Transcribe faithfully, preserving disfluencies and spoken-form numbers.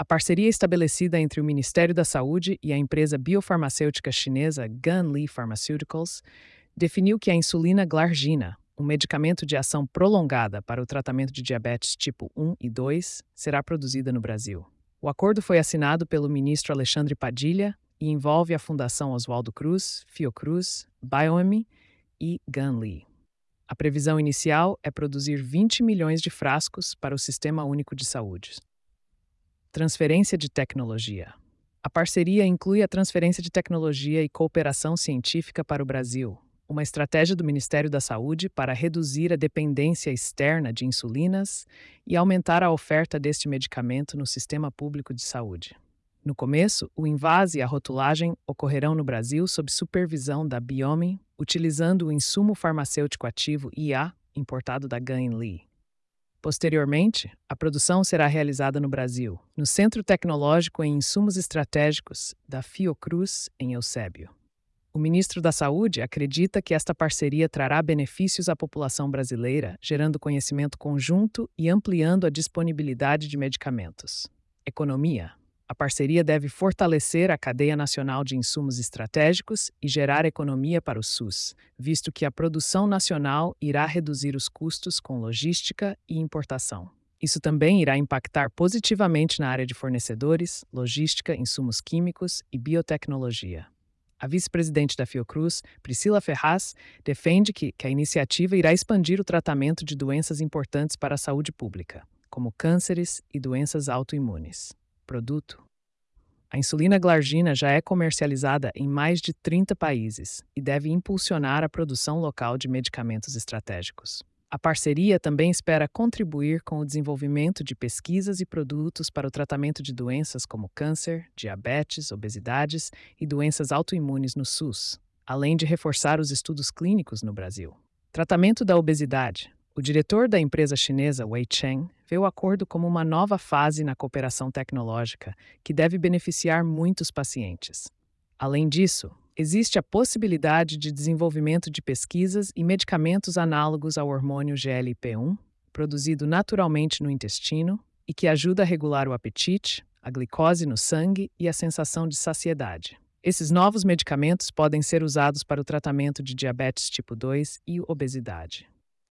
A parceria estabelecida entre o Ministério da Saúde e a empresa biofarmacêutica chinesa Ganli Pharmaceuticals definiu que a insulina glargina, um medicamento de ação prolongada para o tratamento de diabetes tipo um e dois, será produzida no Brasil. O acordo foi assinado pelo ministro Alexandre Padilha e envolve a Fundação Oswaldo Cruz, Fiocruz, Bioeme e Ganli. A previsão inicial é produzir vinte milhões de frascos para o Sistema Único de Saúde. Transferência de tecnologia. A parceria inclui a transferência de tecnologia e cooperação científica para o Brasil, uma estratégia do Ministério da Saúde para reduzir a dependência externa de insulinas e aumentar a oferta deste medicamento no sistema público de saúde. No começo, o invase e a rotulagem ocorrerão no Brasil sob supervisão da Bioeme, utilizando o insumo farmacêutico ativo I A importado da Ganli. Posteriormente, a produção será realizada no Brasil, no Centro Tecnológico em Insumos Estratégicos da Fiocruz, em Eusébio. O ministro da Saúde acredita que esta parceria trará benefícios à população brasileira, gerando conhecimento conjunto e ampliando a disponibilidade de medicamentos. Economia. A parceria deve fortalecer a cadeia nacional de insumos estratégicos e gerar economia para o SUS, visto que a produção nacional irá reduzir os custos com logística e importação. Isso também irá impactar positivamente na área de fornecedores, logística, insumos químicos e biotecnologia. A vice-presidente da Fiocruz, Priscila Ferraz, defende que, que a iniciativa irá expandir o tratamento de doenças importantes para a saúde pública, como cânceres e doenças autoimunes. Produto. A insulina glargina já é comercializada em mais de trinta países e deve impulsionar a produção local de medicamentos estratégicos. A parceria também espera contribuir com o desenvolvimento de pesquisas e produtos para o tratamento de doenças como câncer, diabetes, obesidades e doenças autoimunes no SUS, além de reforçar os estudos clínicos no Brasil. Tratamento da obesidade. O diretor da empresa chinesa Wei Cheng vê o acordo como uma nova fase na cooperação tecnológica que deve beneficiar muitos pacientes. Além disso, existe a possibilidade de desenvolvimento de pesquisas e medicamentos análogos ao hormônio G L P um, produzido naturalmente no intestino e que ajuda a regular o apetite, a glicose no sangue e a sensação de saciedade. Esses novos medicamentos podem ser usados para o tratamento de diabetes tipo dois e obesidade.